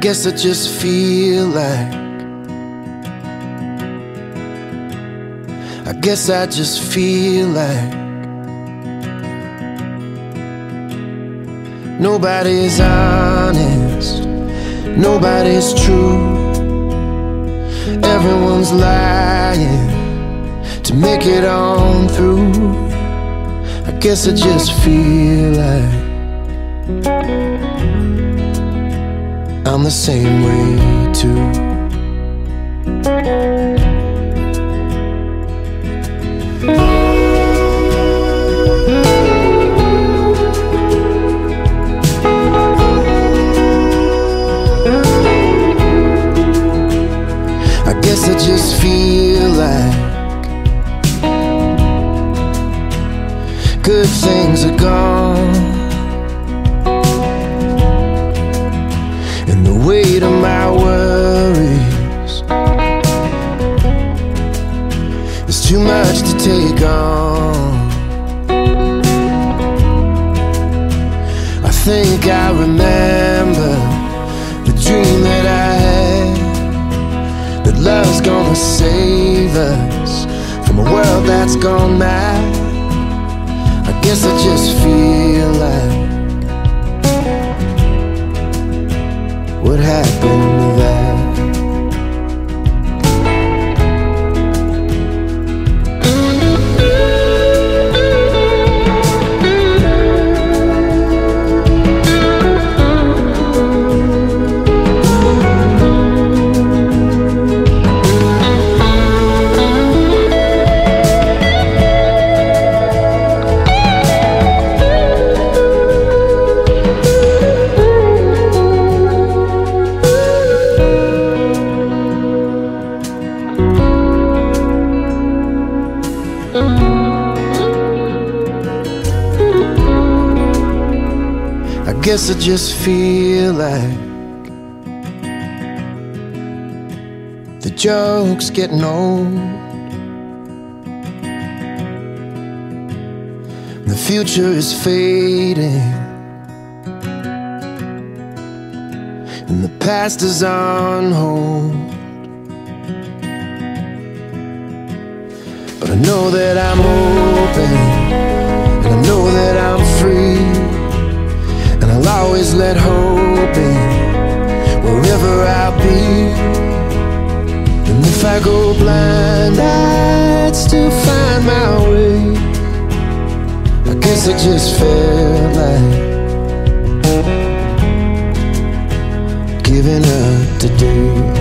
guess I just feel like, I guess I just feel like nobody's honest, nobody's true. Everyone's lying to make it on through. I guess I just feel like I'm the same way too. I guess I just feel like good things are gone, and the weight of my worries is too much to take on. I think I remember the dream that I had, that love's gonna save us from a world that's gone mad. I guess I just feel like what happened to that? I guess I just feel like the joke's getting old, the future is fading, and the past is on hold. But I know that I'm open, and I know that I'm free, and I'll always let hope in wherever I'll be. And if I go blind, I'd still find my way. I guess I just felt like giving up today.